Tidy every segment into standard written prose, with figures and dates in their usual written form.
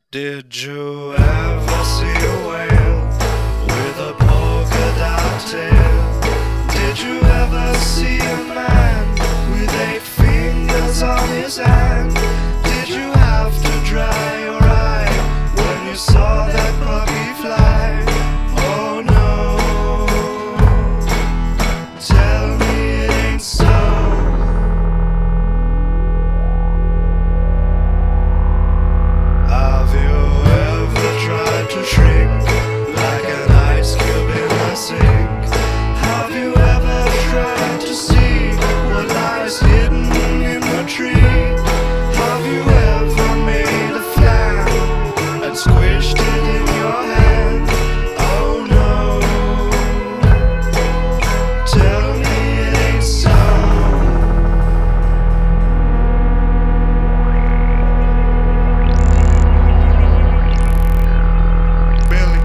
Did you ever see a whale with a polka dot tail? Did you ever see a man with 8 fingers on his hand? Did you have to dry your eye when you saw that puppy fly? Oh no, tell me it ain't so. Have you ever tried to shrink like an ice cube in a sink? Have you ever tried to see what lies hidden in the tree? Have you ever made a flag and squished it in your hand? Oh no, tell me it ain't so. Billy.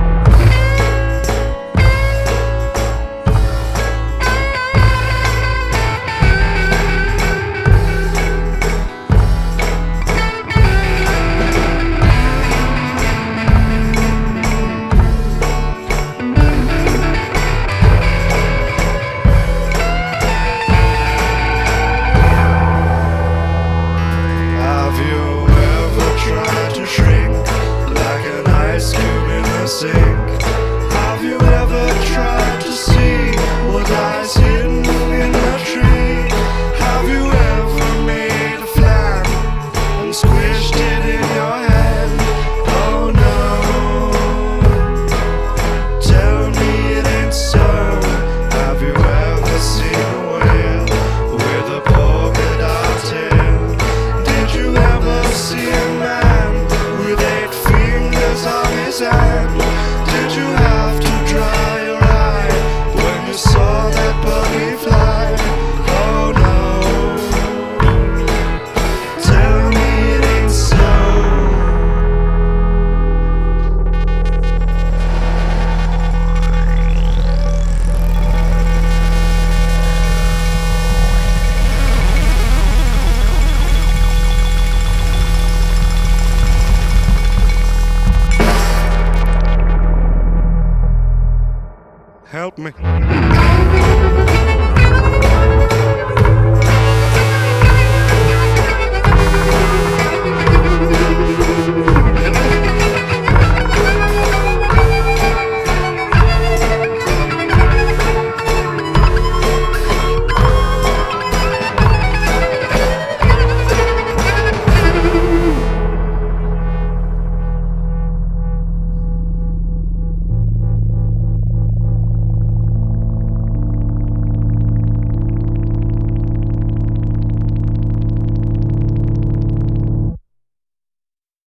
Have you ever tried to shrink like an ice cube in a sink? Have you ever tried to see what lies hidden in the tree? Have you ever made a flag and squished it in your hand? Oh no, tell me it ain't so. Have you ever seen a whale with a polka dot tail? Did you ever see a man with 8 fingers on his hand? Did you have to dry your eye when you saw that puppy fly? Oh no, tell me it ain't so. Help me.